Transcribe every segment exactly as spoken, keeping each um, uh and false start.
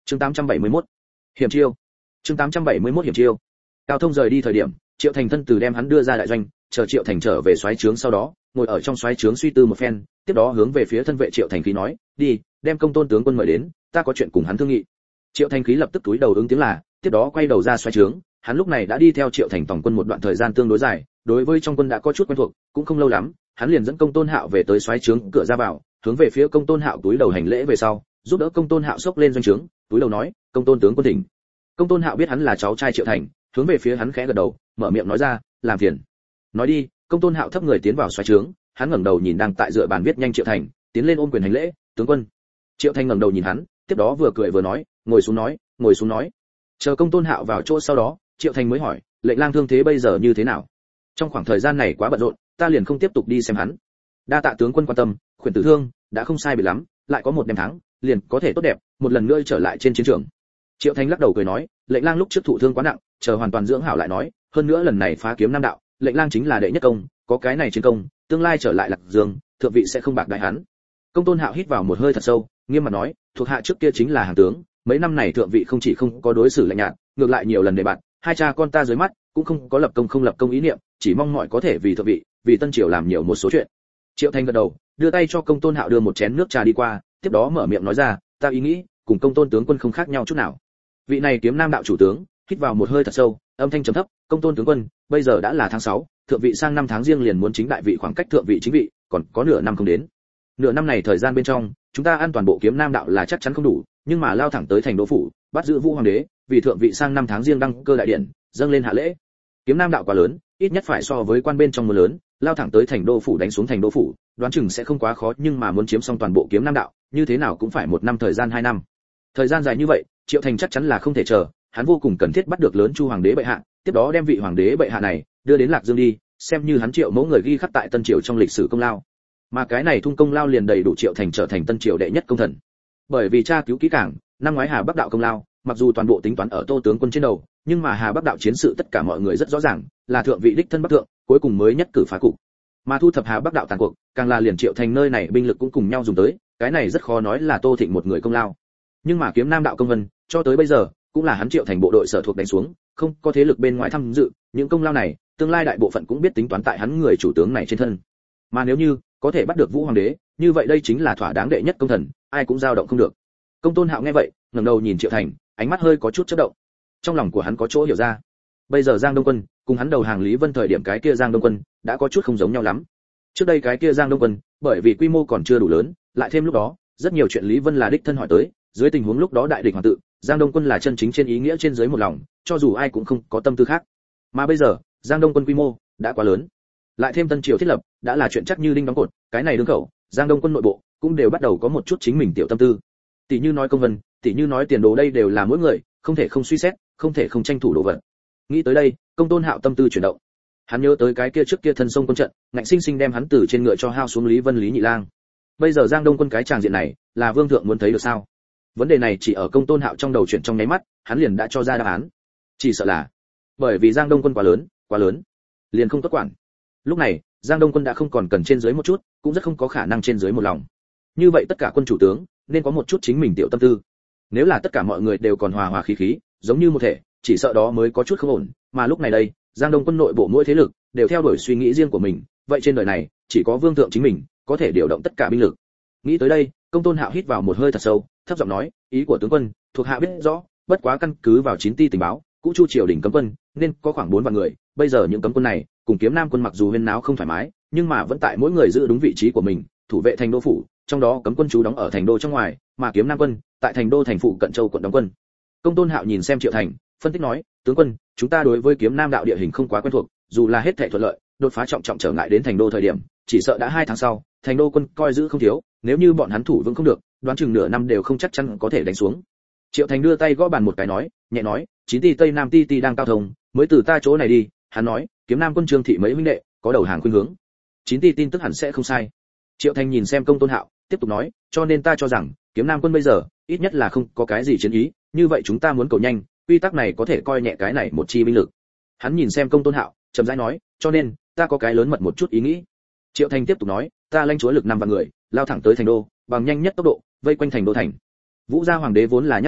chương tám trăm bảy mươi mốt hiểm chiêu. chương tám trăm bảy mươi mốt hiểm chiêu. Cao Thông rời đi thời điểm, Triệu Thành thân từ đem hắn đưa ra đại doanh, chờ Triệu Thành trở về soái trướng sau đó, ngồi ở trong soái trướng suy tư một phen, tiếp đó hướng về phía thân vệ Triệu Thành khí nói, đi, đem Công Tôn tướng quân mời đến, ta có chuyện cùng hắn thương nghị. Triệu Thành khí lập tức túi đầu ứng tiếng là, tiếp đó quay đầu ra soái trướng, hắn lúc này đã đi theo Triệu Thành tổng quân một đoạn thời gian tương đối dài, đối với trong quân đã có chút quen thuộc, cũng không lâu lắm, hắn liền dẫn Công Tôn Hạo về tới soái trướng cửa ra vào, hướng về phía Công Tôn Hạo túi đầu hành lễ về sau, giúp đỡ Công Tôn Hạo xốc lên doanh trướng, túi đầu nói, Công Tôn tướng quân thỉnh. Công Tôn Hạo biết hắn là cháu trai Triệu Thành, hướng về phía hắn khẽ gật đầu, mở miệng nói ra, làm phiền. Nói đi, Công Tôn Hạo thấp người tiến vào soái trướng, hắn ngẩng đầu nhìn đang tại dựa bàn viết nhanh Triệu Thành, tiến lên ôm quyền hành lễ, tướng quân. Triệu Thành ngẩng đầu nhìn hắn, tiếp đó vừa cười vừa nói, ngồi xuống nói, ngồi xuống nói. Chờ Công Tôn Hạo vào chỗ sau đó, Triệu Thành mới hỏi, lệnh lang thương thế bây giờ như thế nào? Trong khoảng thời gian này quá bận rộn, ta liền không tiếp tục đi xem hắn. Đa tạ tướng quân quan tâm, khuyển tử thương đã không sai biệt lắm, lại có một đêm thắng, liền có thể tốt đẹp, một lần nữa trở lại trên chiến trường. Triệu Thành lắc đầu cười nói, lệnh lang lúc trước thụ thương quá nặng, chờ hoàn toàn dưỡng hảo lại nói, hơn nữa lần này phá kiếm nam đạo, lệnh lang chính là đệ nhất công, có cái này chiến công, tương lai trở lại Lạc Dương, thượng vị sẽ không bạc đãi hắn. Công Tôn Hạo hít vào một hơi thật sâu, nghiêm mặt nói, thuộc hạ trước kia chính là hàng tướng, mấy năm này thượng vị không chỉ không có đối xử lạnh nhạt, ngược lại nhiều lần đề bạt, hai cha con ta dưới mắt cũng không có lập công không lập công ý niệm, chỉ mong mọi có thể vì thượng vị, vì Tân Triều làm nhiều một số chuyện. Triệu Thành gật đầu, đưa tay cho Công Tôn Hạo đưa một chén nước trà đi qua, tiếp đó mở miệng nói ra, ta ý nghĩ cùng Công Tôn tướng quân không khác nhau chút nào. Vị này kiếm nam đạo chủ tướng hít vào một hơi thật sâu, âm thanh trầm thấp, Công Tôn tướng quân, bây giờ đã là tháng sáu, thượng vị sang năm tháng riêng liền muốn chính đại vị, khoảng cách thượng vị chính vị còn có nửa năm không đến. Nửa năm này thời gian bên trong, chúng ta an toàn bộ kiếm nam đạo là chắc chắn không đủ, nhưng mà lao thẳng tới thành đô phủ, bắt giữ Vũ hoàng đế, vì thượng vị sang năm tháng riêng đăng cơ đại điển, dâng lên hạ lễ. Kiếm nam đạo quá lớn, ít nhất phải so với quan bên trong mưa lớn, lao thẳng tới thành đô phủ đánh xuống thành đô phủ, đoán chừng sẽ không quá khó, nhưng mà muốn chiếm xong toàn bộ kiếm nam đạo, như thế nào cũng phải một năm thời gian hai năm. Thời gian dài như vậy, Triệu Thành chắc chắn là không thể chờ, hắn vô cùng cần thiết bắt được lớn Chu hoàng đế bệ hạ, tiếp đó đem vị hoàng đế bệ hạ này đưa đến Lạc Dương đi, xem như hắn Triệu mẫu người ghi khắc tại Tân Triều trong lịch sử công lao. Mà cái này thung công lao liền đầy đủ Triệu Thành trở thành Tân Triều đệ nhất công thần. Bởi vì tra cứu kỹ càng, năm ngoái Hà Bắc đạo công lao, mặc dù toàn bộ tính toán ở Tô tướng quân trên đầu, nhưng mà Hà Bắc đạo chiến sự tất cả mọi người rất rõ ràng, là thượng vị đích thân Bắc thượng, cuối cùng mới nhất cử phá cục. Mà thu thập Hà Bắc đạo tàn cuộc, càng là liền Triệu Thành nơi này binh lực cũng cùng nhau dùng tới, cái này rất khó nói là Tô Thịnh một người công lao. Nhưng mà kiếm nam đạo công vân, cho tới bây giờ cũng là hắn Triệu Thành bộ đội sở thuộc đánh xuống, không có thế lực bên ngoài tham dự, những công lao này, tương lai đại bộ phận cũng biết tính toán tại hắn người chủ tướng này trên thân. Mà nếu như có thể bắt được Vũ hoàng đế, như vậy đây chính là thỏa đáng đệ nhất công thần, ai cũng dao động không được. Công Tôn Hạo nghe vậy, ngẩng đầu nhìn Triệu Thành, ánh mắt hơi có chút chớp động. Trong lòng của hắn có chỗ hiểu ra. Bây giờ Giang Đông quân, cùng hắn đầu hàng Lý Vân thời điểm cái kia Giang Đông quân, đã có chút không giống nhau lắm. Trước đây cái kia Giang Đông quân, bởi vì quy mô còn chưa đủ lớn, lại thêm lúc đó, rất nhiều chuyện Lý Vân là đích thân hỏi tới, dưới tình huống lúc đó đại địch hoàng tự, Giang Đông quân là chân chính trên ý nghĩa trên dưới một lòng, cho dù ai cũng không có tâm tư khác. Mà bây giờ, Giang Đông quân quy mô đã quá lớn, lại thêm Tân Triều thiết lập, đã là chuyện chắc như đinh đóng cột, cái này đương khẩu, Giang Đông quân nội bộ cũng đều bắt đầu có một chút chính mình tiểu tâm tư. Tỷ như nói công vân, tỷ như nói tiền đồ, đây đều là mỗi người không thể không suy xét, không thể không tranh thủ đồ vật. Nghĩ tới đây, Công Tôn Hạo tâm tư chuyển động. Hắn nhớ tới cái kia trước kia thân sông quân trận, ngạnh sinh sinh đem hắn từ trên ngựa cho hao xuống Lý Vân Lý Nhị Lang. Bây giờ Giang Đông quân cái tràng diện này, là vương thượng muốn thấy được sao? Vấn đề này chỉ ở Công Tôn Hạo trong đầu chuyển trong nháy mắt, hắn liền đã cho ra đáp án. Chỉ sợ là bởi vì Giang Đông quân quá lớn, quá lớn, liền không tốt quản. Lúc này, Giang Đông quân đã không còn cần trên dưới một chút, cũng rất không có khả năng trên dưới một lòng. Như vậy tất cả quân chủ tướng nên có một chút chính mình tiểu tâm tư. Nếu là tất cả mọi người đều còn hòa hòa khí khí, giống như một thể, chỉ sợ đó mới có chút không ổn, mà lúc này đây, Giang Đông quân nội bộ mỗi thế lực đều theo đuổi suy nghĩ riêng của mình, vậy trên đời này, chỉ có vương thượng chính mình có thể điều động tất cả binh lực. Nghĩ tới đây, Công Tôn Hạo hít vào một hơi thật sâu, thấp giọng nói, ý của tướng quân, thuộc hạ biết rõ, bất quá căn cứ vào chín ti tình báo, cũ Chu triều đình cấm quân nên có khoảng bốn vạn người, bây giờ những cấm quân này, cùng kiếm nam quân mặc dù huyên náo không thoải mái, nhưng mà vẫn tại mỗi người giữ đúng vị trí của mình, thủ vệ thành đô phủ, trong đó cấm quân trú đóng ở thành đô trong ngoài, mà kiếm nam quân tại thành đô thành phụ cận châu quận đóng quân. Công Tôn Hạo nhìn xem Triệu Thành, phân tích nói, tướng quân, chúng ta đối với kiếm nam đạo địa hình không quá quen thuộc, dù là hết thảy thuận lợi, đột phá trọng trọng trở ngại đến thành đô thời điểm, chỉ sợ đã hai tháng sau, thành đô quân coi giữ không thiếu, nếu như bọn hắn thủ vững không được, đoán chừng nửa năm đều không chắc chắn có thể đánh xuống. Triệu Thành đưa tay gõ bàn một cái nói, nhẹ nói, chín ti tây nam ti ti đang cao thông, mới từ ta chỗ này đi. Hắn nói, kiếm nam quân Trương thị mấy huynh đệ có đầu hàng khuynh hướng, chín ti tin tức hẳn sẽ không sai. Triệu Thành nhìn xem Công Tôn Hạo, tiếp tục nói, cho nên ta cho rằng kiếm nam quân bây giờ ít nhất là không có cái gì chiến ý, như vậy chúng ta muốn cầu nhanh, quy tắc này có thể coi nhẹ cái này một chi binh lực. Hắn nhìn xem Công Tôn Hạo, chậm rãi nói, cho nên ta có cái lớn mật một chút ý nghĩ. Triệu Thành tiếp tục nói, ta lãnh chúa lực năm vạn người, lao thẳng tới thành đô, bằng nhanh nhất tốc độ vây quanh thành đô thành. Vũ gia hoàng đế vốn là nhát gan,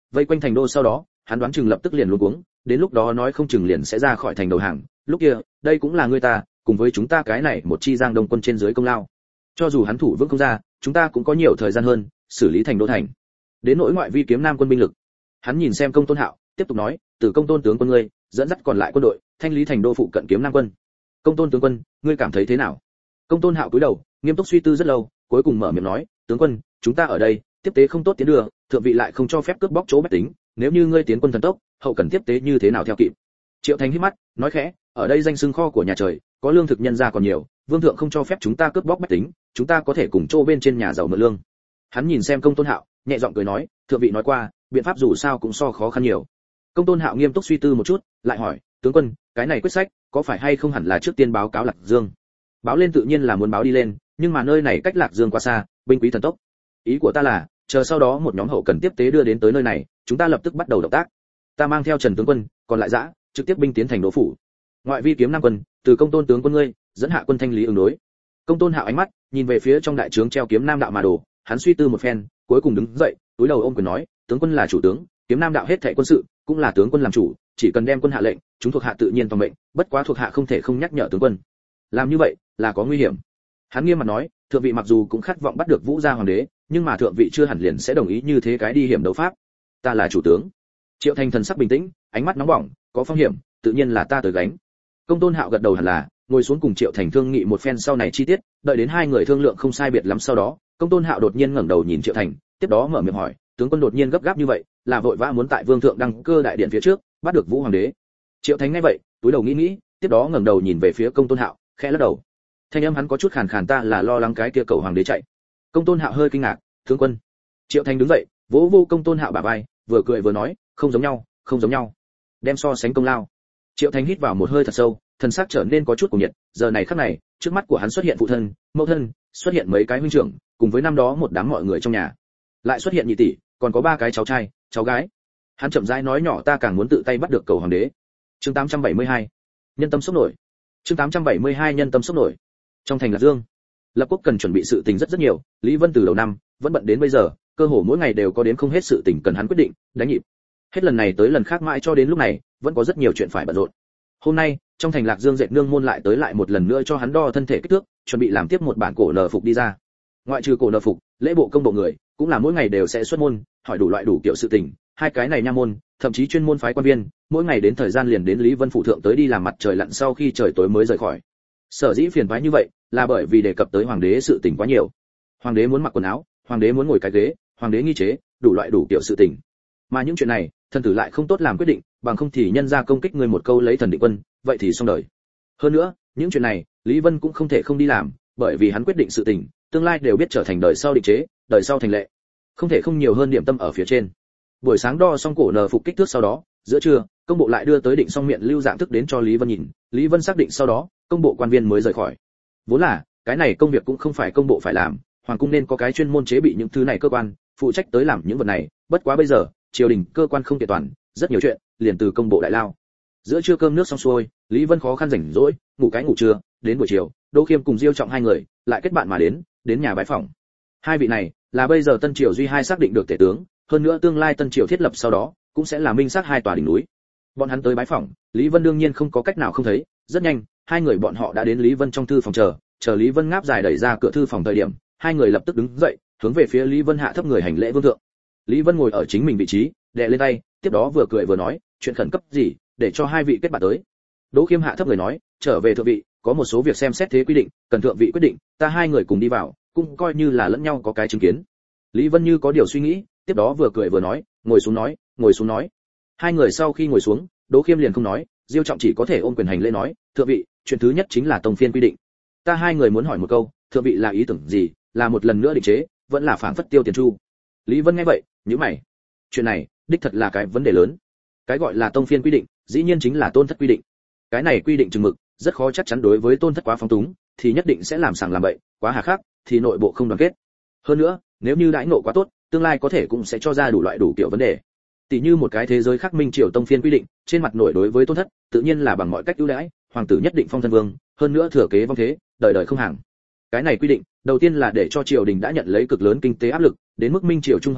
vây quanh thành đô sau đó, hắn đoán chừng lập tức liền luống cuống, đến lúc đó nói không chừng liền sẽ ra khỏi thành đầu hàng, lúc kia, đây cũng là người ta, cùng với chúng ta cái này một chi Giang Đông quân trên dưới công lao. Cho dù hắn thủ vững không ra, chúng ta cũng có nhiều thời gian hơn, xử lý thành đô thành. Đến nỗi ngoại vi kiếm Nam quân binh lực, hắn nhìn xem Công Tôn Hạo, tiếp tục nói, từ Công Tôn tướng quân ngươi, dẫn dắt còn lại quân đội, thanh lý thành đô phụ cận kiếm Nam quân. Công Tôn tướng quân, ngươi cảm thấy thế nào? Công Tôn Hạo cúi đầu, nghiêm túc suy tư rất lâu, cuối cùng mở miệng nói, tướng quân, chúng ta ở đây, tiếp tế không tốt tiến đường, thượng vị lại không cho phép cướp bóc chỗ bách tính, nếu như ngươi tiến quân thần tốc, hậu cần tiếp tế như thế nào theo kịp? Triệu Thành hít mắt, nói khẽ, ở đây danh xưng kho của nhà trời, có lương thực nhân ra còn nhiều, vương thượng không cho phép chúng ta cướp bóc bách tính, chúng ta có thể cùng chỗ bên trên nhà giàu mượn lương. Hắn nhìn xem Công Tôn Hạo, nhẹ giọng cười nói, thượng vị nói qua, biện pháp dù sao cũng so khó khăn nhiều. Công Tôn Hạo nghiêm túc suy tư một chút, lại hỏi, tướng quân, cái này quyết sách, có phải hay không hẳn là trước tiên báo cáo Lạc Dương? Báo lên tự nhiên là muốn báo đi lên, nhưng mà nơi này cách Lạc Dương quá xa, binh quý thần tốc. Ý của ta là, chờ sau đó một nhóm hậu cần tiếp tế đưa đến tới nơi này, chúng ta lập tức bắt đầu động tác. Ta mang theo Trần tướng quân, còn lại dã, trực tiếp binh tiến thành đô phủ. Ngoại vi kiếm Nam quân, từ Công Tôn tướng quân ngươi, dẫn hạ quân thanh lý ứng đối. Công Tôn Hạo ánh mắt nhìn về phía trong đại trướng treo kiếm Nam đạo mà đồ, hắn suy tư một phen, cuối cùng đứng dậy, túi đầu ôm quyền nói, tướng quân là chủ tướng, kiếm Nam đạo hết thảy quân sự, cũng là tướng quân làm chủ, chỉ cần đem quân hạ lệnh, chúng thuộc hạ tự nhiên toàn mệnh, bất quá thuộc hạ không thể không nhắc nhở tướng quân. Làm như vậy là có nguy hiểm. Hắn nghiêm mặt nói, thượng vị mặc dù cũng khát vọng bắt được Vũ gia hoàng đế, nhưng mà thượng vị chưa hẳn liền sẽ đồng ý như thế cái đi hiểm đấu pháp. Ta là chủ tướng. Triệu Thành thần sắc bình tĩnh, ánh mắt nóng bỏng, có phong hiểm, tự nhiên là ta tới gánh. Công Tôn Hạo gật đầu hẳn là, ngồi xuống cùng Triệu Thành thương nghị một phen sau này chi tiết, đợi đến hai người thương lượng không sai biệt lắm sau đó, Công Tôn Hạo đột nhiên ngẩng đầu nhìn Triệu Thành, tiếp đó mở miệng hỏi, tướng quân đột nhiên gấp gáp như vậy, là vội vã muốn tại vương thượng đăng cơ đại điện phía trước, bắt được Vũ hoàng đế. Triệu Thành nghe vậy, túi đầu nghĩ nghĩ, tiếp đó ngẩng đầu nhìn về phía Công Tôn Hạo, khẽ lắc đầu. Thanh âm hắn có chút khàn khàn, ta là lo lắng cái kia cầu hoàng đế chạy. Công Tôn Hạo hơi kinh ngạc, tướng quân. Triệu Thành đứng dậy, vỗ vô Công Tôn Hạo bả vai, vừa cười vừa nói, không giống nhau, không giống nhau. Đem so sánh công lao. Triệu Thành hít vào một hơi thật sâu, thần sắc trở nên có chút cuồng nhiệt, giờ này khắc này, trước mắt của hắn xuất hiện phụ thân, mẫu thân, xuất hiện mấy cái huynh trưởng, cùng với năm đó một đám mọi người trong nhà. Lại xuất hiện nhị tỷ, còn có ba cái cháu trai, cháu gái. Hắn chậm rãi nói nhỏ, ta càng muốn tự tay bắt được cầu hoàng đế. Chương tám trăm bảy mươi hai, nhân tâm sốc nổi. Chương tám trăm bảy mươi hai, nhân tâm sốc nổi. Trong thành Lạc Dương, Lập Quốc cần chuẩn bị sự tình rất rất nhiều, Lý Vân từ đầu năm vẫn bận đến bây giờ, cơ hồ mỗi ngày đều có đến không hết sự tình cần hắn quyết định, đánh nhịp. Hết lần này tới lần khác mãi cho đến lúc này, vẫn có rất nhiều chuyện phải bận rộn. Hôm nay, trong thành Lạc Dương dệt nương môn lại tới lại một lần nữa cho hắn đo thân thể kích thước, chuẩn bị làm tiếp một bản cổ nờ phục đi ra. Ngoại trừ cổ nờ phục, lễ bộ công bộ người, cũng là mỗi ngày đều sẽ xuất môn, hỏi đủ loại đủ kiểu sự tình, hai cái này nha môn, thậm chí chuyên môn phái quan viên, mỗi ngày đến thời gian liền đến Lý Vân phủ thượng tới đi làm mặt trời lặn sau khi trời tối mới rời khỏi. Sở dĩ phiền toái như vậy, là bởi vì đề cập tới hoàng đế sự tình quá nhiều. Hoàng đế muốn mặc quần áo, hoàng đế muốn ngồi cái ghế, hoàng đế nghi chế, đủ loại đủ kiểu sự tình. Mà những chuyện này, thần tử lại không tốt làm quyết định, bằng không thì nhân ra công kích người một câu lấy thần định quân, vậy thì xong đời. Hơn nữa, những chuyện này, Lý Vân cũng không thể không đi làm, bởi vì hắn quyết định sự tình, tương lai đều biết trở thành đời sau định chế, đời sau thành lệ. Không thể không nhiều hơn điểm tâm ở phía trên. Buổi sáng đo xong cổ nờ phục kích thước sau đó, giữa trưa, công bộ lại đưa tới định xong miệng lưu dạng thức đến cho Lý Vân nhìn, Lý Vân xác định sau đó, công bộ quan viên mới rời khỏi. Vốn là, cái này công việc cũng không phải công bộ phải làm, hoàng cung nên có cái chuyên môn chế bị những thứ này cơ quan, phụ trách tới làm những vật này, bất quá bây giờ, triều đình cơ quan không kiện toàn, rất nhiều chuyện, liền từ công bộ đại lao. Giữa trưa cơm nước xong xuôi, Lý Vân khó khăn rảnh rỗi, ngủ cái ngủ trưa, đến buổi chiều, Đỗ Khiêm cùng Diêu Trọng hai người, lại kết bạn mà đến, đến nhà bái phỏng. Hai vị này, là bây giờ Tân Triều duy hai xác định được tể tướng, hơn nữa tương lai Tân Triều thiết lập sau đó, cũng sẽ là minh xác hai tòa đỉnh núi. Bọn hắn tới bái phỏng, Lý Vân đương nhiên không có cách nào không thấy, rất nhanh, hai người bọn họ đã đến Lý Vân trong thư phòng chờ, chờ Lý Vân ngáp dài đẩy ra cửa thư phòng thời điểm, hai người lập tức đứng dậy, hướng về phía Lý Vân hạ thấp người hành lễ vương thượng. Lý Vân ngồi ở chính mình vị trí, đè lên tay, tiếp đó vừa cười vừa nói, chuyện khẩn cấp gì, để cho hai vị kết bạn tới. Đỗ Khiêm hạ thấp người nói, trở về thượng vị, có một số việc xem xét thế quy định, cần thượng vị quyết định, ta hai người cùng đi vào, cũng coi như là lẫn nhau có cái chứng kiến. Lý Vân như có điều suy nghĩ, tiếp đó vừa cười vừa nói, ngồi xuống nói, ngồi xuống nói. Hai người sau khi ngồi xuống, Đỗ Khiêm liền không nói, Diêu Trọng chỉ có thể ôm quyền hành lễ nói, thượng vị, chuyện thứ nhất chính là tông phiên quy định. Ta hai người muốn hỏi một câu, thượng vị là ý tưởng gì, là một lần nữa định chế, vẫn là phảng phất tiêu tiền chu. Lý Vân nghe vậy, nhíu mày. Chuyện này, đích thật là cái vấn đề lớn. Cái gọi là tông phiên quy định, dĩ nhiên chính là tôn thất quy định. Cái này quy định chừng mực, rất khó chắc chắn đối với tôn thất quá phóng túng, thì nhất định sẽ làm sàng làm bậy, quá hà khắc, thì nội bộ không đoàn kết. Hơn nữa, nếu như đãi ngộ quá tốt, tương lai có thể cũng sẽ cho ra đủ loại đủ kiểu vấn đề. Tỷ như một cái thế giới khác minh triều tông phiên quy định, trên mặt nổi đối với tôn thất, tự nhiên là bằng mọi cách ưu đãi, hoàng tử nhất định phong thân vương, hơn nữa thừa kế vong thế, đời đời không hàng. Cái này quy định, đầu tiên là để cho triều đình đã nhận lấy cực lớn kinh tế áp lực, đến mức minh triều trung hậu kỳ,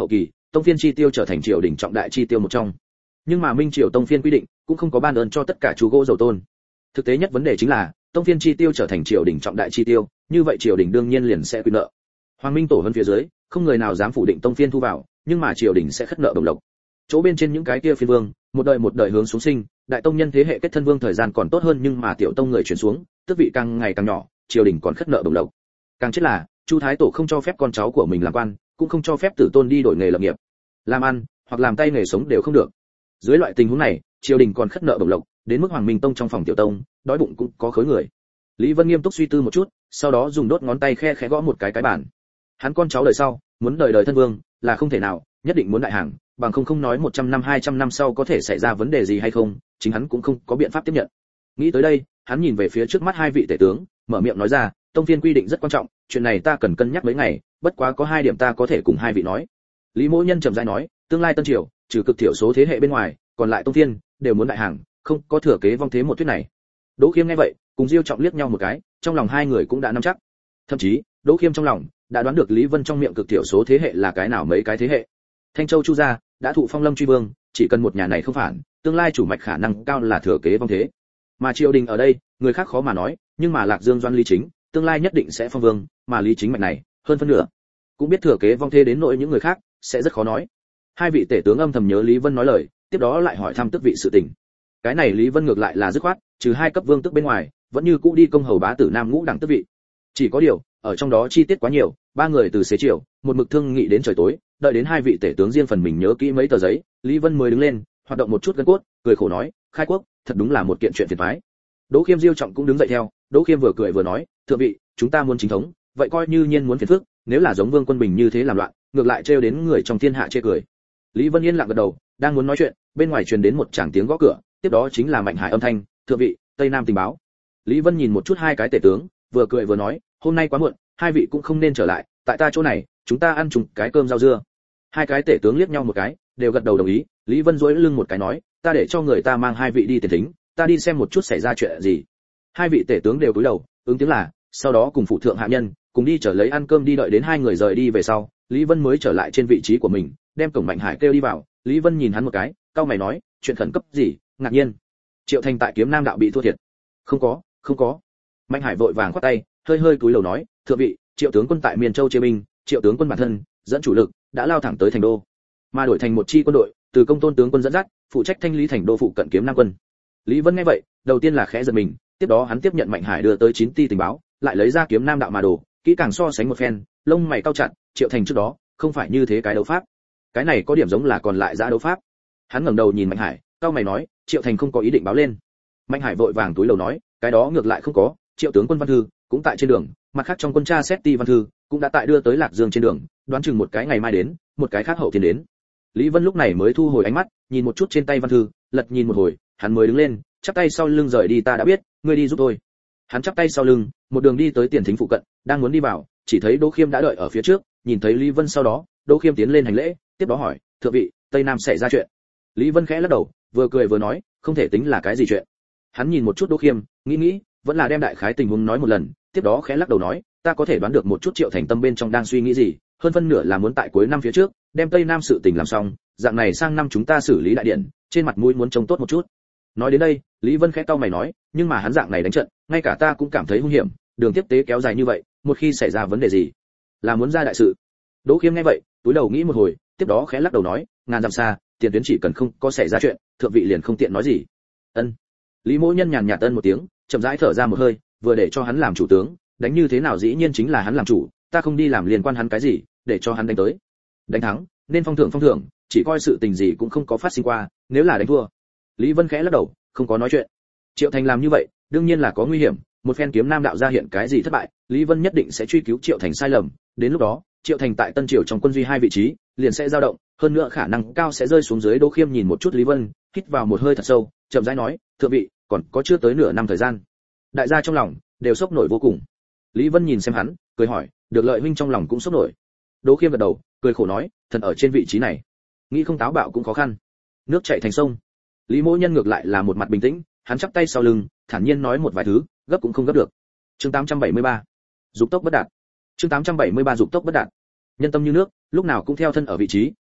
tông phiên chi tiêu trở thành triều đình trọng đại chi tiêu một trong. Nhưng mà minh triều tông phiên quy định cũng không có ban ơn cho tất cả chú gỗ dầu tôn. Thực tế nhất vấn đề chính là tông phiên chi tiêu trở thành triều đình trọng đại chi tiêu, như vậy triều đình đương nhiên liền sẽ quy nợ. Hoàng Minh tổ hơn phía dưới, không người nào dám phủ định tông phiên thu vào, nhưng mà triều đình sẽ khất nợ đồng lộc. Chỗ bên trên những cái kia phiên vương, một đời một đời hướng xuống sinh, đại tông nhân thế hệ kết thân vương thời gian còn tốt hơn, nhưng mà tiểu tông người chuyển xuống, tước vị càng ngày càng nhỏ, triều đình còn khất nợ đồng lộc. Càng chết là, Chu thái tổ không cho phép con cháu của mình làm quan, cũng không cho phép tử tôn đi đổi nghề lập nghiệp, làm ăn hoặc làm tay nghề sống đều không được. Dưới loại tình huống này, triều đình còn khất nợ đồng lộc, đến mức Hoàng Minh tông trong phòng tiểu tông, đói bụng cũng có khối người. Lý Vân nghiêm túc suy tư một chút, sau đó dùng đốt ngón tay khe khẽ gõ một cái cái bàn. Hắn con cháu đời sau, muốn đời đời thân vương là không thể nào, nhất định muốn đại hàng, bằng không không nói một trăm năm hai trăm năm sau có thể xảy ra vấn đề gì hay không, chính hắn cũng không có biện pháp tiếp nhận. Nghĩ tới đây, hắn nhìn về phía trước mắt hai vị tể tướng, mở miệng nói ra, tông phiên quy định rất quan trọng, chuyện này ta cần cân nhắc mấy ngày, bất quá có hai điểm ta có thể cùng hai vị nói. Lý Mỗ Nhân trầm rãi nói, tương lai tân triều, trừ cực thiểu số thế hệ bên ngoài, còn lại tông phiên đều muốn đại hàng, không có thừa kế vong thế một thuyết này. Đỗ Khiêm nghe vậy, cùng Diêu Trọng liếc nhau một cái, trong lòng hai người cũng đã nắm chắc. Thậm chí, Đỗ Khiêm trong lòng đã đoán được Lý Vân trong miệng cực thiểu số thế hệ là cái nào mấy cái thế hệ. Thanh Châu Chu gia đã thụ phong lâm truy vương, chỉ cần một nhà này không phản, tương lai chủ mạch khả năng cao là thừa kế vong thế. Mà triều đình ở đây, người khác khó mà nói, nhưng mà Lạc Dương Doan Lý Chính, tương lai nhất định sẽ phong vương, mà Lý Chính mạch này, hơn phân nửa cũng biết thừa kế vong thế, đến nỗi những người khác sẽ rất khó nói. Hai vị tể tướng âm thầm nhớ Lý Vân nói lời, tiếp đó lại hỏi thăm tước vị sự tình. Cái này Lý Vân ngược lại là dứt khoát, trừ hai cấp vương tước bên ngoài, vẫn như cũ đi công hầu bá tử nam ngũ đẳng tước vị. Chỉ có điều, ở trong đó chi tiết quá nhiều, ba người từ xế chiều, một mực thương nghị đến trời tối, đợi đến hai vị tể tướng riêng phần mình nhớ kỹ mấy tờ giấy, Lý Vân mới đứng lên, hoạt động một chút gân cốt, cười khổ nói, khai quốc, thật đúng là một kiện chuyện phiền toái. Đỗ Khiêm Diêu Trọng cũng đứng dậy theo, Đỗ Khiêm vừa cười vừa nói, thượng vị, chúng ta muốn chính thống, vậy coi như nhiên muốn phiền phức, nếu là giống Vương Quân Bình như thế làm loạn, ngược lại trêu đến người trong thiên hạ chê cười. Lý Vân yên lặng gật đầu, đang muốn nói chuyện, bên ngoài truyền đến một tràng tiếng gõ cửa, tiếp đó chính là Mạnh Hải âm thanh, thượng vị, Tây Nam tình báo. Lý Vân nhìn một chút hai cái tể tướng, vừa cười vừa nói, hôm nay quá muộn, hai vị cũng không nên trở lại, tại ta chỗ này, chúng ta ăn chung cái cơm rau dưa. Hai cái tể tướng liếc nhau một cái, đều gật đầu đồng ý. Lý Vân duỗi lưng một cái nói, ta để cho người ta mang hai vị đi tiền thính, ta đi xem một chút xảy ra chuyện gì. Hai vị tể tướng đều cúi đầu, ứng tiếng là, sau đó cùng phụ thượng hạ nhân, cùng đi trở lấy ăn cơm đi, đợi đến hai người rời đi về sau, Lý Vân mới trở lại trên vị trí của mình, đem Cổng Mạnh Hải kêu đi vào. Lý Vân nhìn hắn một cái, cau mày nói, chuyện khẩn cấp gì? Ngạc nhiên, Triệu Thành tại Kiếm Nam đạo bị thua thiệt. Không có, không có. Mạnh Hải vội vàng khoát tay, hơi hơi cúi đầu nói, thượng vị, Triệu tướng quân tại Miền Châu chế binh, Triệu tướng quân bản thân dẫn chủ lực đã lao thẳng tới thành đô, mà đổi thành một chi quân đội, từ Công Tôn tướng quân dẫn dắt, phụ trách thanh lý thành đô phụ cận Kiếm Nam quân. Lý Vân nghe vậy, đầu tiên là khẽ giật mình, tiếp đó hắn tiếp nhận Mạnh Hải đưa tới chín ti tình báo, lại lấy ra Kiếm Nam đạo mà đồ, kỹ càng so sánh một phen, lông mày cau chặt, Triệu Thành trước đó không phải như thế cái đấu pháp, cái này có điểm giống là còn lại giã đấu pháp. Hắn ngẩng đầu nhìn Mạnh Hải, cau mày nói, Triệu Thành không có ý định báo lên. Mạnh Hải vội vàng túi lầu nói, cái đó ngược lại không có, Triệu tướng quân văn thư cũng tại trên đường, mặt khác trong quân tra xét ti văn thư cũng đã tại đưa tới Lạc Dương trên đường, đoán chừng một cái ngày mai đến, một cái khác hậu thiên đến. Lý Vân lúc này mới thu hồi ánh mắt, nhìn một chút trên tay văn thư, lật nhìn một hồi, hắn mới đứng lên, chắp tay sau lưng rời đi. Ta đã biết, ngươi đi giúp tôi. Hắn chắp tay sau lưng, một đường đi tới tiền thính phụ cận, đang muốn đi vào, chỉ thấy Đỗ Khiêm đã đợi ở phía trước, nhìn thấy Lý Vân sau đó, Đỗ Khiêm tiến lên hành lễ, tiếp đó hỏi, thượng vị, Tây Nam xảy ra chuyện. Lý Vân khẽ lắc đầu, vừa cười vừa nói, không thể tính là cái gì chuyện. Hắn nhìn một chút Đỗ Khiêm, nghĩ nghĩ, vẫn là đem đại khái tình huống nói một lần, tiếp đó khẽ lắc đầu nói, ta có thể đoán được một chút Triệu Thành tâm bên trong đang suy nghĩ gì, hơn phân nửa là muốn tại cuối năm phía trước đem Tây Nam sự tình làm xong, dạng này sang năm chúng ta xử lý đại điện, trên mặt mũi muốn trông tốt một chút. Nói đến đây, Lý Vân khẽ cau mày nói, nhưng mà hắn dạng này đánh trận, ngay cả ta cũng cảm thấy hung hiểm, đường tiếp tế kéo dài như vậy, một khi xảy ra vấn đề gì, là muốn ra đại sự. Đỗ Khiêm nghe vậy, túi đầu nghĩ một hồi, tiếp đó khẽ lắc đầu nói, ngàn dặm xa, tiền tuyến chỉ cần không có xảy ra chuyện, thượng vị liền không tiện nói gì. Ân. Lý Mỗ Nhân nhàn nhạt ân một tiếng, chậm rãi thở ra một hơi, vừa để cho hắn làm chủ tướng, đánh như thế nào dĩ nhiên chính là hắn làm chủ, ta không đi làm liên quan hắn cái gì, để cho hắn đánh tới. Đánh thắng, nên phong thưởng phong thưởng, chỉ coi sự tình gì cũng không có phát sinh qua, nếu là đánh thua. Lý Vân khẽ lắc đầu, không có nói chuyện. Triệu Thành làm như vậy, đương nhiên là có nguy hiểm, một phen Kiếm Nam đạo ra hiện cái gì thất bại, Lý Vân nhất định sẽ truy cứu Triệu Thành sai lầm, đến lúc đó, Triệu Thành tại Tân Triều trong quân duy hai vị trí, liền sẽ dao động, hơn nữa khả năng cao sẽ rơi xuống dưới. Đỗ Khiêm nhìn một chút Lý Vân, hít vào một hơi thật sâu, chậm rãi nói, thượng vị, còn có chưa tới nửa năm thời gian. Đại gia trong lòng đều sốc nổi vô cùng. Lý Vân nhìn xem hắn, cười hỏi, được lợi huynh trong lòng cũng sốc nổi. Đỗ Khiêm gật đầu, cười khổ nói, thần ở trên vị trí này, nghĩ không táo bạo cũng khó khăn. Nước chảy thành sông. Lý Mỗ Nhân ngược lại là một mặt bình tĩnh, hắn chắp tay sau lưng, thản nhiên nói một vài thứ, gấp cũng không gấp được. Chương tám trăm bảy mươi ba, dục tốc bất đạt. Chương tám trăm bảy mươi ba dục tốc bất đạt. Nhân tâm như nước, lúc nào cũng theo thân ở vị trí,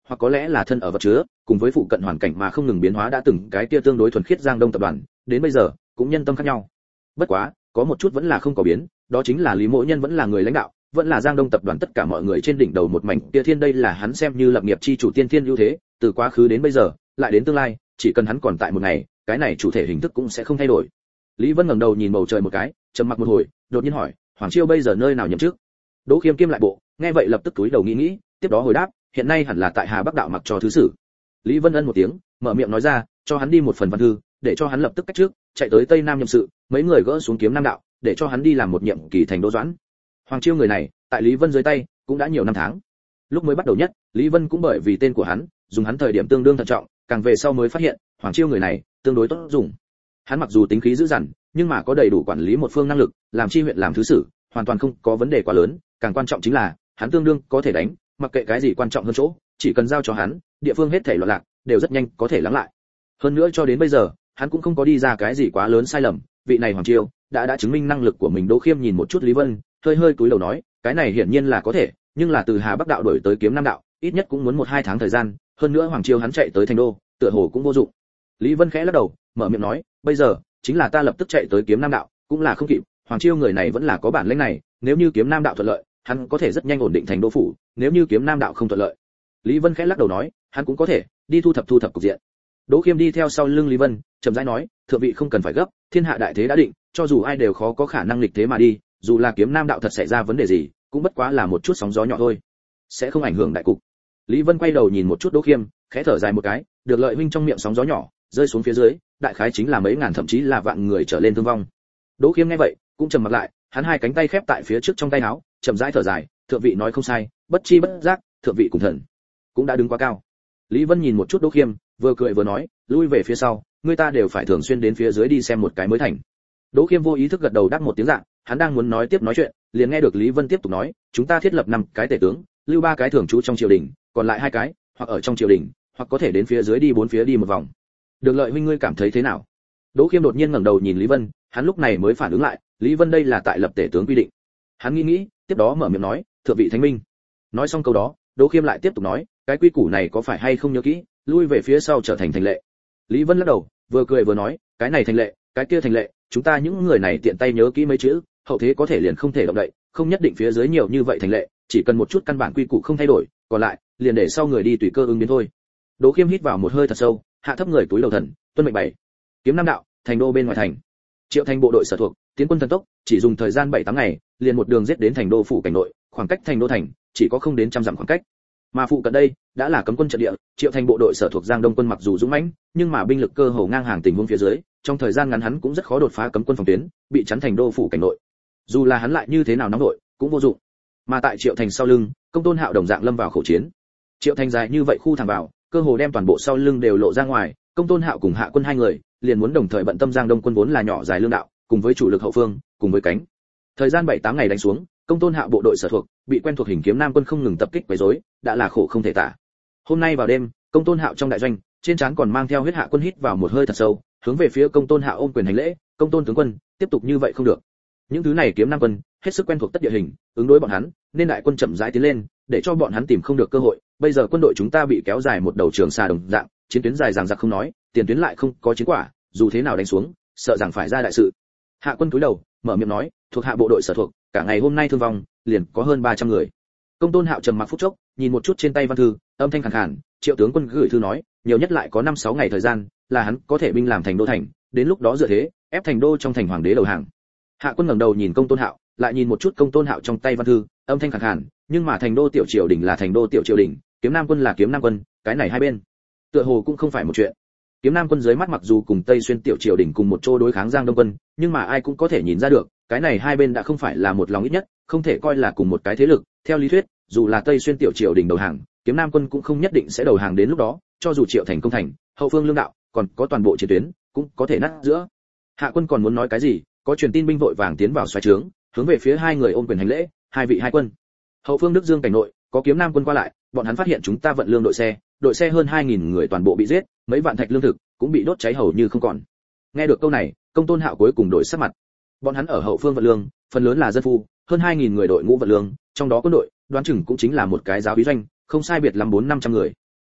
hoặc có lẽ là thân ở vật chứa, cùng với phụ cận hoàn cảnh mà không ngừng biến hóa đã từng cái kia tương đối thuần khiết Giang Đông tập đoàn, đến bây giờ cũng nhân tâm khác nhau. Bất quá, có một chút vẫn là không có biến, đó chính là Lý Mỗ Nhân vẫn là người lãnh đạo, vẫn là Giang Đông tập đoàn tất cả mọi người trên đỉnh đầu một mảnh kia thiên, đây là hắn xem như lập nghiệp chi chủ tiên thiên ưu thế, từ quá khứ đến bây giờ, lại đến tương lai, chỉ cần hắn còn tại một ngày, cái này chủ thể hình thức cũng sẽ không thay đổi. Lý Vân ngẩng đầu nhìn bầu trời một cái, trầm mặc một hồi, đột nhiên hỏi, Hoàng Chiêu bây giờ nơi nào nhậm chức? Đỗ Khiêm kiêm lại bộ, nghe vậy lập tức cúi đầu nghĩ nghĩ, tiếp đó hồi đáp, hiện nay hẳn là tại Hà Bắc đạo mặc cho thứ sử. Lý Vân ân một tiếng, mở miệng nói ra, cho hắn đi một phần văn thư, để cho hắn lập tức cách trước, chạy tới Tây Nam nhậm sự, mấy người gỡ xuống kiếm Nam đạo, để cho hắn đi làm một nhiệm kỳ thành đô doãn. Hoàng Chiêu người này, tại Lý Vân dưới tay, cũng đã nhiều năm tháng. Lúc mới bắt đầu nhất, Lý Vân cũng bởi vì tên của hắn, dùng hắn thời điểm tương đương thận trọng, càng về sau mới phát hiện, Hoàng Chiêu người này tương đối tốt dùng. Hắn mặc dù tính khí dữ dằn, nhưng mà có đầy đủ quản lý một phương năng lực, làm chi huyện làm thứ sử, hoàn toàn không có vấn đề quá lớn, càng quan trọng chính là, hắn tương đương có thể đánh, mặc kệ cái gì quan trọng hơn chỗ, chỉ cần giao cho hắn, địa phương hết thảy loạn lạc đều rất nhanh có thể lắng lại. Hơn nữa cho đến bây giờ, hắn cũng không có đi ra cái gì quá lớn sai lầm, vị này Hoàng Chiêu đã đã chứng minh năng lực của mình. Đỗ Khiêm nhìn một chút Lý Vân, hơi hơi cúi đầu nói, cái này hiển nhiên là có thể, nhưng là từ Hà Bắc đạo đổi tới kiếm Nam đạo, ít nhất cũng muốn một hai tháng thời gian, hơn nữa Hoàng Chiêu hắn chạy tới thành đô, tựa hồ cũng vô dụng. Lý Vân khẽ lắc đầu, mở miệng nói, bây giờ chính là ta lập tức chạy tới kiếm Nam đạo, cũng là không kịp, Hoàng Chiêu người này vẫn là có bản lĩnh này, nếu như kiếm Nam đạo thuận lợi, hắn có thể rất nhanh ổn định thành đô phủ, nếu như kiếm Nam đạo không thuận lợi. Lý Vân khẽ lắc đầu nói, hắn cũng có thể đi thu thập thu thập cục diện. Đỗ Khiêm đi theo sau lưng Lý Vân, chậm rãi nói, thượng vị không cần phải gấp, thiên hạ đại thế đã định, cho dù ai đều khó có khả năng lịch thế mà đi, dù là kiếm Nam đạo thật xảy ra vấn đề gì, cũng bất quá là một chút sóng gió nhỏ thôi, sẽ không ảnh hưởng đại cục. Lý Vân quay đầu nhìn một chút Đỗ Khiêm, khẽ thở dài một cái, được lợi huynh trong miệng sóng gió nhỏ, rơi xuống phía dưới, đại khái chính là mấy ngàn thậm chí là vạn người trở lên thương vong. Đỗ Khiêm nghe vậy, cũng trầm mặt lại, hắn hai cánh tay khép tại phía trước trong tay áo, chậm rãi thở dài, thượng vị nói không sai, bất chi bất giác, thượng vị cùng thần cũng đã đứng quá cao. Lý Vân nhìn một chút Đỗ Khiêm, vừa cười vừa nói, lui về phía sau, người ta đều phải thường xuyên đến phía dưới đi xem một cái mới thành. Đỗ Khiêm vô ý thức gật đầu đáp một tiếng dạng, hắn đang muốn nói tiếp nói chuyện, liền nghe được Lý Vân tiếp tục nói, chúng ta thiết lập năm cái tể tướng, lưu ba cái thường trú trong triều đình, còn lại hai cái, hoặc ở trong triều đình, hoặc có thể đến phía dưới đi bốn phía đi một vòng. Được lợi huynh ngươi cảm thấy thế nào? Đỗ Khiêm đột nhiên ngẩng đầu nhìn Lý Vân, hắn lúc này mới phản ứng lại, Lý Vân đây là tại lập tể tướng quy định. Hắn nghĩ nghĩ, tiếp đó mở miệng nói, thượng vị thánh minh. Nói xong câu đó, Đỗ Khiêm lại tiếp tục nói, cái quy củ này có phải hay không nhớ kỹ, lui về phía sau trở thành thành lệ. Lý Vân lắc đầu, vừa cười vừa nói, cái này thành lệ, cái kia thành lệ, chúng ta những người này tiện tay nhớ kỹ mấy chữ, hậu thế có thể liền không thể động đậy, không nhất định phía dưới nhiều như vậy thành lệ, chỉ cần một chút căn bản quy củ không thay đổi, còn lại liền để sau người đi tùy cơ ứng biến thôi. Đỗ Khiêm hít vào một hơi thật sâu, hạ thấp người túi đầu thần, tuân mệnh bảy. Kiếm Nam đạo, thành đô bên ngoài thành. Triệu Thành bộ đội sở thuộc, tiến quân thần tốc, chỉ dùng thời gian bảy tám ngày, liền một đường giết đến thành đô phủ cảnh nội, khoảng cách thành đô thành chỉ có không đến trăm dặm khoảng cách. Mà phụ cận đây đã là cấm quân trận địa, Triệu Thành bộ đội sở thuộc Giang Đông quân mặc dù dũng mãnh, nhưng mà binh lực cơ hồ ngang hàng tình huống phía dưới, trong thời gian ngắn hắn cũng rất khó đột phá cấm quân phòng tuyến, bị chắn thành đô phủ cảnh nội. Dù là hắn lại như thế nào nóng nội, cũng vô dụng. Mà tại Triệu Thành sau lưng, Công Tôn Hạo đồng dạng lâm vào khẩu chiến. Triệu Thành dài như vậy khu thẳng vào, cơ hồ đem toàn bộ sau lưng đều lộ ra ngoài, Công Tôn Hạo cùng Hạ quân hai người, liền muốn đồng thời bận tâm Giang Đông quân vốn là nhỏ dài lương đạo, cùng với chủ lực hậu phương, cùng với cánh. Thời gian bảy tám ngày đánh xuống, Công Tôn Hạo bộ đội sở thuộc, bị quen thuộc hình kiếm Nam quân không ngừng tập kích quấy rối, đã là khổ không thể tả. Hôm nay vào đêm, Công Tôn Hạo trong đại doanh, trên trán còn mang theo huyết, Hạ quân hít vào một hơi thật sâu, hướng về phía Công Tôn Hạo ôm quyền hành lễ, "Công Tôn tướng quân, tiếp tục như vậy không được." Những thứ này kiếm Nam quân, hết sức quen thuộc tất địa hình, ứng đối bọn hắn, nên đại quân chậm rãi tiến lên, để cho bọn hắn tìm không được cơ hội. Bây giờ quân đội chúng ta bị kéo dài một đầu trường xa đồng dạng, chiến tuyến dài dằng dặc không nói, tiền tuyến lại không có chiến quả, dù thế nào đánh xuống, sợ rằng phải ra đại sự. Hạ quân cúi đầu, mở miệng nói, thuộc hạ bộ đội sở thuộc, cả ngày hôm nay thương vong, liền có hơn ba trăm người. Công Tôn Hạo trầm mặc phút chốc, nhìn một chút trên tay văn thư, âm thanh khàn khàn, Triệu tướng quân gửi thư nói, nhiều nhất lại có năm sáu ngày thời gian, là hắn có thể binh làm thành đô thành, đến lúc đó dựa thế, ép thành đô trong thành hoàng đế đầu hàng. Hạ quân ngẩng đầu nhìn Công Tôn Hạo, lại nhìn một chút Công Tôn Hạo trong tay văn thư, âm thanh khàn khàn, nhưng mà thành đô tiểu triều đình là thành đô tiểu triều đình, kiếm Nam quân là kiếm Nam quân, cái này hai bên, tựa hồ cũng không phải một chuyện. Kiếm Nam quân dưới mắt mặc dù cùng Tây Xuyên tiểu triều đình cùng một chỗ đối kháng Giang Đông quân, nhưng mà ai cũng có thể nhìn ra được, cái này hai bên đã không phải là một lòng ít nhất, không thể coi là cùng một cái thế lực. Theo lý thuyết, dù là Tây Xuyên tiểu triều đình đầu hàng, kiếm Nam quân cũng không nhất định sẽ đầu hàng đến lúc đó, cho dù Triệu Thành công thành, hậu phương lương đạo, còn có toàn bộ chiến tuyến, cũng có thể nát giữa. Hạ quân còn muốn nói cái gì, có truyền tin binh vội vàng tiến vào xoáy trướng, hướng về phía hai người ôm quyền hành lễ, hai vị hai quân. Hậu phương Đức Dương cảnh nội, có kiếm Nam quân qua lại, bọn hắn phát hiện chúng ta vận lương đội xe, đội xe hơn hai nghìn người toàn bộ bị giết, mấy vạn thạch lương thực cũng bị đốt cháy hầu như không còn. Nghe được câu này, Công Tôn Hạo cuối cùng đổi sắc mặt. Bọn hắn ở hậu phương vận lương, phần lớn là dân phu, hơn hai nghìn người đội ngũ vận lương, trong đó quân đội, đoán chừng cũng chính là một cái giáo úy doanh, không sai biệt lắm bốn năm trăm người.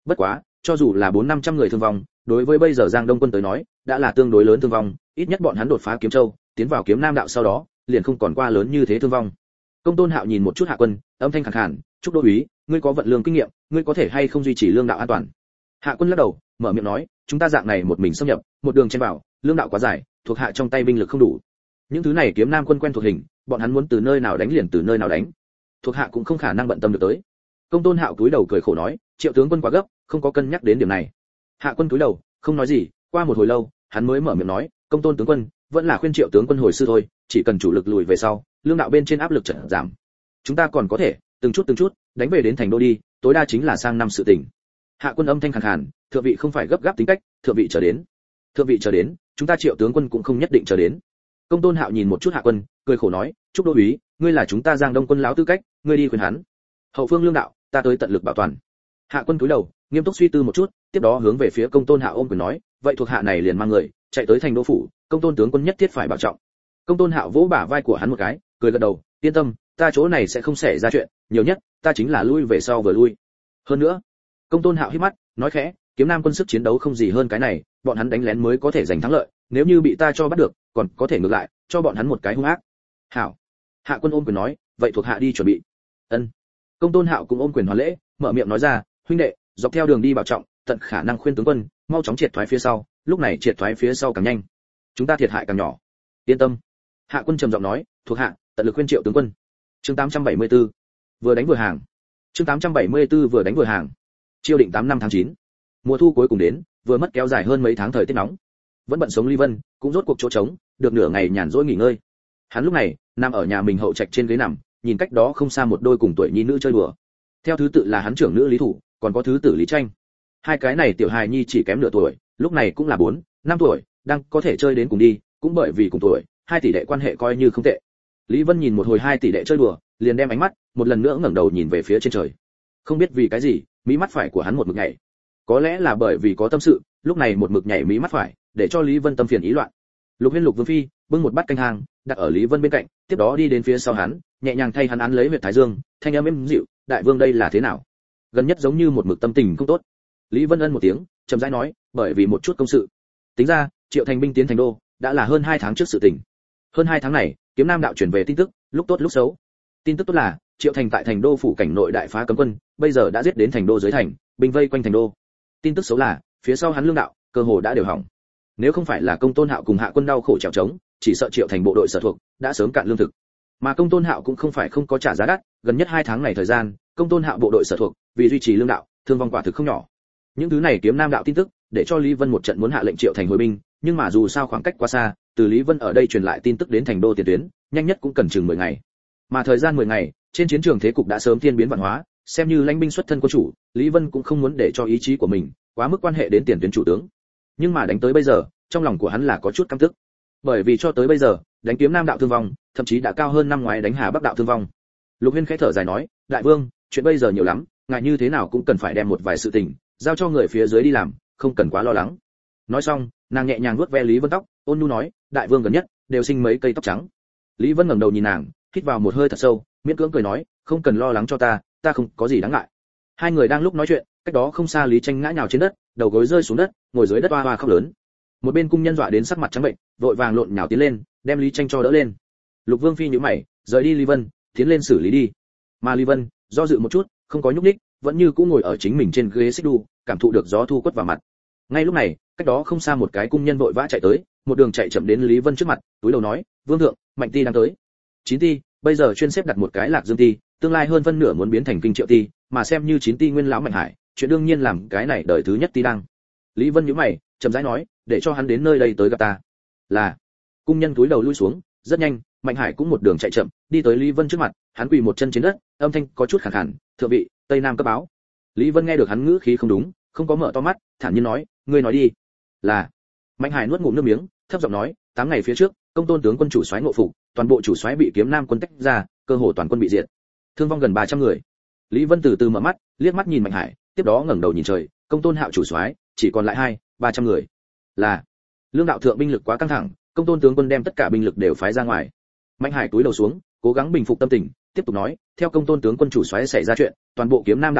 Bất quá, cho dù là bốn năm trăm người thương vong, đối với bây giờ Giang Đông quân tới nói, đã là tương đối lớn thương vong, ít nhất bọn hắn đột phá Kiếm Châu, tiến vào Kiếm Nam đạo sau đó, liền không còn qua lớn như thế thương vong. Công Tôn Hạo nhìn một chút Hạ Quân, âm thanh khàn khàn, "Trúc đô úy, ngươi có vận lương kinh nghiệm, ngươi có thể hay không duy trì lương đạo an toàn?" Hạ Quân lắc đầu, mở miệng nói, "Chúng ta dạng này một mình xâm nhập, một đường chen vào, lương đạo quá dài, thuộc hạ trong tay binh lực không đủ. Những thứ này Kiếm Nam quân quen thuộc hình, bọn hắn muốn từ nơi nào đánh liền từ nơi nào đánh, thuộc hạ cũng không khả năng bận tâm được tới." Công Tôn Hạo cúi đầu cười khổ nói, "Triệu tướng quân quá gấp, không có cân nhắc đến điểm này." Hạ Quân cúi đầu, không nói gì, qua một hồi lâu, hắn mới mở miệng nói, "Công Tôn tướng quân, vẫn là khuyên Triệu tướng quân hồi sư thôi, chỉ cần chủ lực lùi về sau, lương đạo bên trên áp lực chợt giảm. Chúng ta còn có thể từng chút từng chút đánh về đến thành đô đi, tối đa chính là sang năm sự tình." Hạ Quân âm thanh khàn khàn, "Thượng vị không phải gấp gáp tính cách, thượng vị chờ đến. Thượng vị chờ đến, chúng ta Triệu tướng quân cũng không nhất định chờ đến." Công Tôn Hạo nhìn một chút Hạ Quân, cười khổ nói, "Trúc đô úy, ngươi là chúng ta Giang Đông quân lão tư cách, ngươi đi khuyên hắn. Hậu phương lương đạo, ta tới tận lực bảo toàn." Hạ Quân cúi đầu, nghiêm túc suy tư một chút, tiếp đó hướng về phía Công Tôn Hạo ôm quyền nói, "Vậy thuộc hạ này liền mang người chạy tới thành đô phủ, Công Tôn tướng quân nhất thiết phải bảo trọng." Công Tôn Hạo vỗ bả vai của hắn một cái, cười gật đầu, "Yên tâm, ta chỗ này sẽ không xảy ra chuyện, nhiều nhất ta chính là lui về sau vừa lui. Hơn nữa." Công Tôn Hạo hít mắt, nói khẽ, "Kiếm Nam quân sức chiến đấu không gì hơn cái này, bọn hắn đánh lén mới có thể giành thắng lợi, nếu như bị ta cho bắt được, còn có thể ngược lại, cho bọn hắn một cái hung ác." "Hảo." Hạ Quân ôm quyền nói, "Vậy thuộc hạ đi chuẩn bị." Ân. Công Tôn Hạo cũng ôm quyền hoàn lễ, mở miệng nói ra, "Huynh đệ, dọc theo đường đi bảo trọng, tận khả năng khuyên tướng quân mau chóng triệt thoái phía sau, lúc này triệt thoái phía sau càng nhanh, chúng ta thiệt hại càng nhỏ." "Yên tâm." Hạ Quân trầm giọng nói, "Thuộc hạ tận lực khuyên Triệu tướng quân." Chương tám trăm bảy mươi tư, vừa đánh vừa hàng. Chương tám trăm bảy mươi tư vừa đánh vừa hàng. Chiêu định tám năm tháng chín. Mùa thu cuối cùng đến, vừa mất kéo dài hơn mấy tháng thời tiết nóng. Vẫn bận sống Lý Vân, cũng rốt cuộc chỗ trống, được nửa ngày nhàn rỗi nghỉ ngơi. Hắn lúc này nằm ở nhà mình hậu trạch trên ghế nằm, nhìn cách đó không xa một đôi cùng tuổi nhi nữ chơi đùa. Theo thứ tự là hắn trưởng nữ Lý Thủ, còn có thứ tử Lý Tranh. Hai cái này tiểu hài nhi chỉ kém nửa tuổi, lúc này cũng là bốn, năm tuổi, đang có thể chơi đến cùng đi, cũng bởi vì cùng tuổi, hai tỷ đệ quan hệ coi như không tệ. Lý Vân nhìn một hồi hai tỷ đệ chơi đùa, liền đem ánh mắt một lần nữa ngẩng đầu nhìn về phía trên trời. Không biết vì cái gì, mí mắt phải của hắn một mực nhảy. Có lẽ là bởi vì có tâm sự, lúc này một mực nhảy mí mắt phải, để cho Lý Vân tâm phiền ý loạn. Lục Huyên Lục Vương phi bưng một bát canh hàng, đặt ở Lý Vân bên cạnh, tiếp đó đi đến phía sau hắn, nhẹ nhàng thay hắn án lấy huyệt thái dương, thanh âm êm dịu, "Đại vương đây là thế nào?" Gần nhất giống như một mực tâm tình không tốt. Lý Vân ân một tiếng, chậm rãi nói, "Bởi vì một chút công sự." Tính ra, Triệu Thành binh tiến thành đô, đã là hơn hai tháng trước sự tình. Hơn hai tháng này, Kiếm Nam đạo truyền về tin tức, lúc tốt lúc xấu. Tin tức tốt là, Triệu Thành tại thành đô phủ cảnh nội đại phá cấm quân, bây giờ đã giết đến thành đô dưới thành, binh vây quanh thành đô. Tin tức xấu là, phía sau hắn lương đạo, cơ hồ đã đều hỏng. Nếu không phải là Công Tôn Hạo cùng Hạ Quân đau khổ trèo trống, chỉ sợ Triệu Thành bộ đội sở thuộc đã sớm cạn lương thực. Mà Công Tôn Hạo cũng không phải không có trả giá đắt, gần nhất hai tháng này thời gian, Công Tôn Hạo bộ đội sở thuộc vì duy trì lương đạo, thương vong quả thực không nhỏ. Những thứ này Kiếm Nam đạo tin tức, để cho Lý Vân một trận muốn hạ lệnh Triệu Thành hồi binh, nhưng mà dù sao khoảng cách quá xa, từ Lý Vân ở đây truyền lại tin tức đến thành đô tiền tuyến, nhanh nhất cũng cần chừng mười ngày. Mà thời gian mười ngày, trên chiến trường thế cục đã sớm thiên biến vạn hóa, xem như lãnh binh xuất thân quân chủ, Lý Vân cũng không muốn để cho ý chí của mình quá mức quan hệ đến tiền tuyến chủ tướng. Nhưng mà đánh tới bây giờ, trong lòng của hắn là có chút căm tức. Bởi vì cho tới bây giờ, đánh Kiếm Nam đạo thương vong, thậm chí đã cao hơn năm ngoái đánh Hà Bắc đạo thương vong. Lục Huyên khẽ thở dài nói, "Đại vương, chuyện bây giờ nhiều lắm, ngài như thế nào cũng cần phải đem một vài sự tình giao cho người phía dưới đi làm, không cần quá lo lắng." Nói xong, nàng nhẹ nhàng vuốt ve Lý Vân tóc, ôn nhu nói, "Đại vương gần nhất đều sinh mấy cây tóc trắng." Lý Vân ngẩng đầu nhìn nàng, hít vào một hơi thật sâu, miễn cưỡng cười nói, "Không cần lo lắng cho ta, ta không có gì đáng ngại." Hai người đang lúc nói chuyện, cách đó không xa Lý Tranh ngã nhào trên đất, đầu gối rơi xuống đất, ngồi dưới đất oa oa khóc lớn. Một bên cung nhân dọa đến sắc mặt trắng bệnh, vội vàng lộn nhào tiến lên, đem Lý Tranh cho đỡ lên. Lục Vương phi nhíu mày, rời đi Lý Vân, tiến lên xử lý đi. Mà Lý Vân do dự một chút, không có nhúc nhích, vẫn như cũ ngồi ở chính mình trên ghế xích đu, cảm thụ được gió thu quất vào mặt. Ngay lúc này, cách đó không xa một cái cung nhân vội vã chạy tới, một đường chạy chậm đến Lý Vân trước mặt, túi đầu nói, "Vương thượng, Mạnh ti đang tới." Chín ti, bây giờ chuyên xếp đặt một cái Lạc Dương ti, tương lai hơn phân nửa muốn biến thành Kinh Triệu ti, mà xem như chín ti nguyên lão Mạnh Hải, chuyện đương nhiên làm cái này đời thứ nhất ti đang. Lý Vân nhíu mày, chậm rãi nói, "Để cho hắn đến nơi đây tới gặp ta." Là. Cung nhân túi đầu lui xuống, rất nhanh, Mạnh Hải cũng một đường chạy chậm, đi tới Lý Vân trước mặt, hắn quỳ một chân trên đất, âm thanh có chút khàn khàn, "Thượng vị, Tây Nam cấp báo." Lý Vân nghe được hắn ngữ khí không đúng, không có mở to mắt, thản nhiên nói, "Ngươi nói đi." Là. Mạnh Hải nuốt ngụm nước miếng, thấp giọng nói, tám ngày phía trước, Công Tôn tướng quân chủ soái ngộ phục, toàn bộ chủ soái bị Kiếm Nam quân tách ra, cơ hồ toàn quân bị diệt, thương vong gần ba trăm người. Lý Vân từ từ mở mắt, liếc mắt nhìn Mạnh Hải, tiếp đó ngẩng đầu nhìn trời, Công Tôn Hạo chủ soái, chỉ còn lại hai, ba trăm người. Là. Lương đạo thượng binh lực quá căng thẳng, Công Tôn tướng quân đem tất cả binh lực đều phái ra ngoài. Mạnh Hải cúi đầu xuống, cố gắng bình phục tâm tình, tiếp tục nói, theo Công Tôn tướng quân chủ soái xảy ra chuyện, toàn bộ Kiếm Nam đạo lương đạo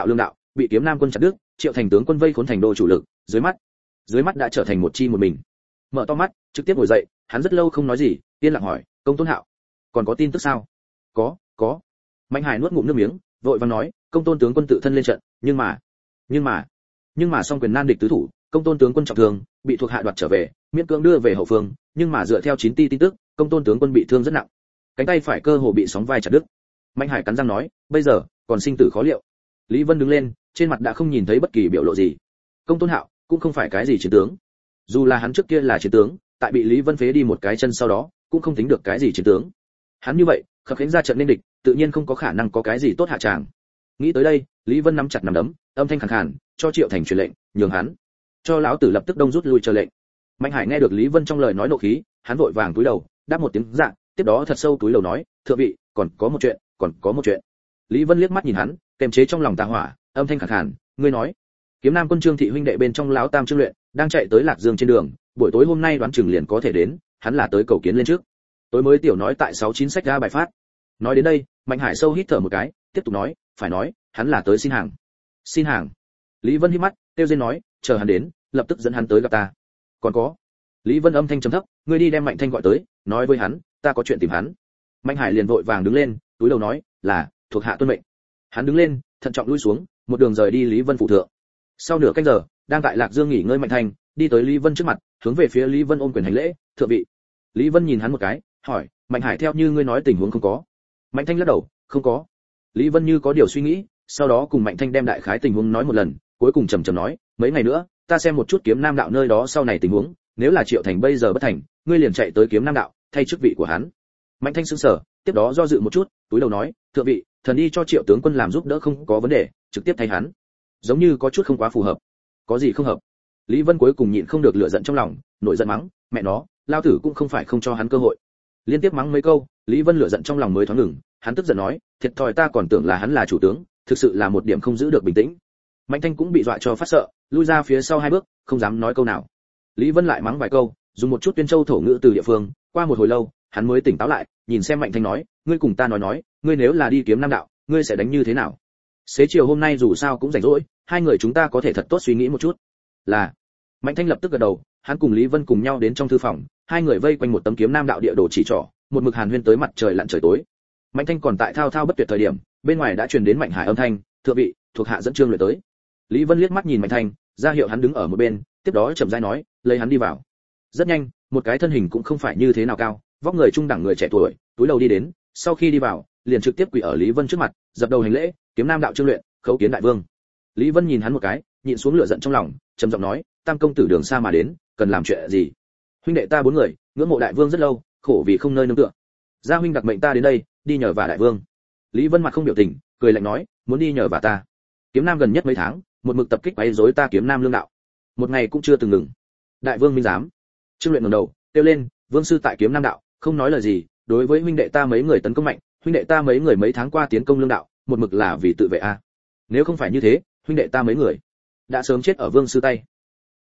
bị kiếm nam quân chặt đứt, Triệu Thành tướng quân vây khốn thành đô chủ lực, dưới mắt, dưới mắt đã trở thành một chi một mình. Mở to mắt, trực tiếp ngồi dậy, hắn rất lâu không nói gì, yên lặng hỏi, công tôn Hạo, còn có tin tức sao? Có, có. Mạnh Hải nuốt ngụm nước miếng, vội vàng nói, công tôn tướng quân tự thân lên trận, nhưng mà, nhưng mà, nhưng mà song quyền nan địch tứ thủ, công tôn tướng quân trọng thương, bị thuộc hạ đoạt trở về, miễn cưỡng đưa về hậu phương, nhưng mà dựa theo chín ti tin tức, công tôn tướng quân bị thương rất nặng, cánh tay phải cơ hồ bị sóng vai chặt đứt. Mạnh Hải cắn răng nói, bây giờ còn sinh tử khó liệu. Lý Vân đứng lên, trên mặt đã không nhìn thấy bất kỳ biểu lộ gì. Công tôn Hạo cũng không phải cái gì chiến tướng, dù là hắn trước kia là chiến tướng, tại bị Lý Vân phế đi một cái chân sau đó, cũng không tính được cái gì chiến tướng. Hắn như vậy, khập khiễng ra trận nên địch, tự nhiên không có khả năng có cái gì tốt hạ tràng. Nghĩ tới đây, Lý Vân nắm chặt nắm đấm, âm thanh khàn khàn, cho Triệu Thành truyền lệnh, nhường hắn, cho lão tử lập tức đông rút lui chờ lệnh. Mạnh Hải nghe được Lý Vân trong lời nói nộ khí, hắn vội vàng cúi đầu, đáp một tiếng dạ, tiếp đó thật sâu cúi đầu nói, thượng vị, còn có một chuyện, còn có một chuyện. Lý Vân liếc mắt nhìn hắn, kềm chế trong lòng tà hỏa, âm thanh khàn khàn, ngươi nói. Kiếm Nam quân Trương thị huynh đệ bên trong lão tam Trương Luyện, đang chạy tới Lạc Dương trên đường, buổi tối hôm nay đoán chừng liền có thể đến, hắn là tới cầu kiến lên trước. Tối mới tiểu nói tại sáu chín sách ra bài phát. Nói đến đây, Mạnh Hải sâu hít thở một cái, tiếp tục nói, phải nói, hắn là tới xin hàng. Xin hàng. Lý Vân hít mắt, tiêu diên nói, chờ hắn đến, lập tức dẫn hắn tới gặp ta. Còn có. Lý Vân âm thanh trầm thấp, ngươi đi đem Mạnh Thanh gọi tới, nói với hắn, ta có chuyện tìm hắn. Mạnh Hải liền vội vàng đứng lên, túi đầu nói, là, thuộc hạ tuân mệnh. Hắn đứng lên, thận trọng lui xuống, một đường rời đi Lý Vân phủ thượng. Sau nửa canh giờ, đang tại Lạc Dương nghỉ ngơi Mạnh Thanh, đi tới Lý Vân trước mặt, hướng về phía Lý Vân ôm quyền hành lễ, thượng vị. Lý Vân nhìn hắn một cái, hỏi, Mạnh Hải theo như ngươi nói tình huống không có? Mạnh Thanh lắc đầu, không có. Lý Vân như có điều suy nghĩ, sau đó cùng Mạnh Thanh đem đại khái tình huống nói một lần, cuối cùng trầm trầm nói, mấy ngày nữa, ta xem một chút Kiếm Nam đạo nơi đó sau này tình huống, nếu là Triệu Thành bây giờ bất thành, ngươi liền chạy tới Kiếm Nam đạo, thay chức vị của hắn. Mạnh Thanh sững sờ, tiếp đó do dự một chút, túi đầu nói, thượng vị, thần đi cho Triệu tướng quân làm giúp đỡ không có vấn đề, trực tiếp thay hắn. Giống như có chút không quá phù hợp. Có gì không hợp? Lý Vân cuối cùng nhịn không được lửa giận trong lòng, nổi giận mắng, mẹ nó, lao tử cũng không phải không cho hắn cơ hội. Liên tiếp mắng mấy câu, Lý Vân lửa giận trong lòng mới thoáng ngừng, hắn tức giận nói, thiệt thòi ta còn tưởng là hắn là chủ tướng, thực sự là một điểm không giữ được bình tĩnh. Mạnh Thanh cũng bị dọa cho phát sợ, lui ra phía sau hai bước, không dám nói câu nào. Lý Vân lại mắng vài câu, dùng một chút tuyên châu thổ ngữ từ địa phương, qua một hồi lâu, hắn mới tỉnh táo lại, nhìn xem Mạnh Thanh nói, ngươi cùng ta nói nói, ngươi nếu là đi Kiếm Nam đạo, ngươi sẽ đánh như thế nào? Xế chiều hôm nay dù sao cũng rảnh rỗi, hai người chúng ta có thể thật tốt suy nghĩ một chút. Là. Mạnh Thanh lập tức gật đầu, hắn cùng Lý Vân cùng nhau đến trong thư phòng, hai người vây quanh một tấm Kiếm Nam đạo địa đồ chỉ trỏ, một mực hàn huyên tới mặt trời lặn trời tối. Mạnh Thanh còn tại thao thao bất tuyệt thời điểm, bên ngoài đã truyền đến Mạnh Hải âm thanh, thượng vị, thuộc hạ dẫn Trương Luyện tới. Lý Vân liếc mắt nhìn Mạnh Thanh, ra hiệu hắn đứng ở một bên, tiếp đó chậm rãi nói, lấy hắn đi vào. Rất nhanh, một cái thân hình cũng không phải như thế nào cao, vóc người trung đẳng người trẻ tuổi, túi đầu đi đến, sau khi đi vào, liền trực tiếp quỳ ở Lý Vân trước mặt, dập đầu hành lễ, Kiếm Nam đạo Trương Luyện, khấu kiến đại vương. Lý Vân nhìn hắn một cái, nhịn xuống lửa giận trong lòng, trầm giọng nói, tam công tử đường xa mà đến, cần làm chuyện gì? Huynh đệ ta bốn người, ngưỡng mộ đại vương rất lâu, khổ vì không nơi nương tựa. Gia huynh đặc mệnh ta đến đây, đi nhờ vả đại vương. Lý Vân mặt không biểu tình, cười lạnh nói, muốn đi nhờ vả ta? Kiếm Nam gần nhất mấy tháng, một mực tập kích quấy rối ta Kiếm Nam lương đạo, một ngày cũng chưa từng ngừng. Đại vương minh giám. Trương Luyện ngẩng đầu, kêu lên, vương sư tại Kiếm Nam đạo, không nói lời gì, đối với huynh đệ ta mấy người tấn công mạnh, huynh đệ ta mấy người mấy tháng qua tiến công lương đạo, một mực là vì tự vệ a. Nếu không phải như thế, huynh đệ ta mấy người đã sớm chết ở vương sư tay.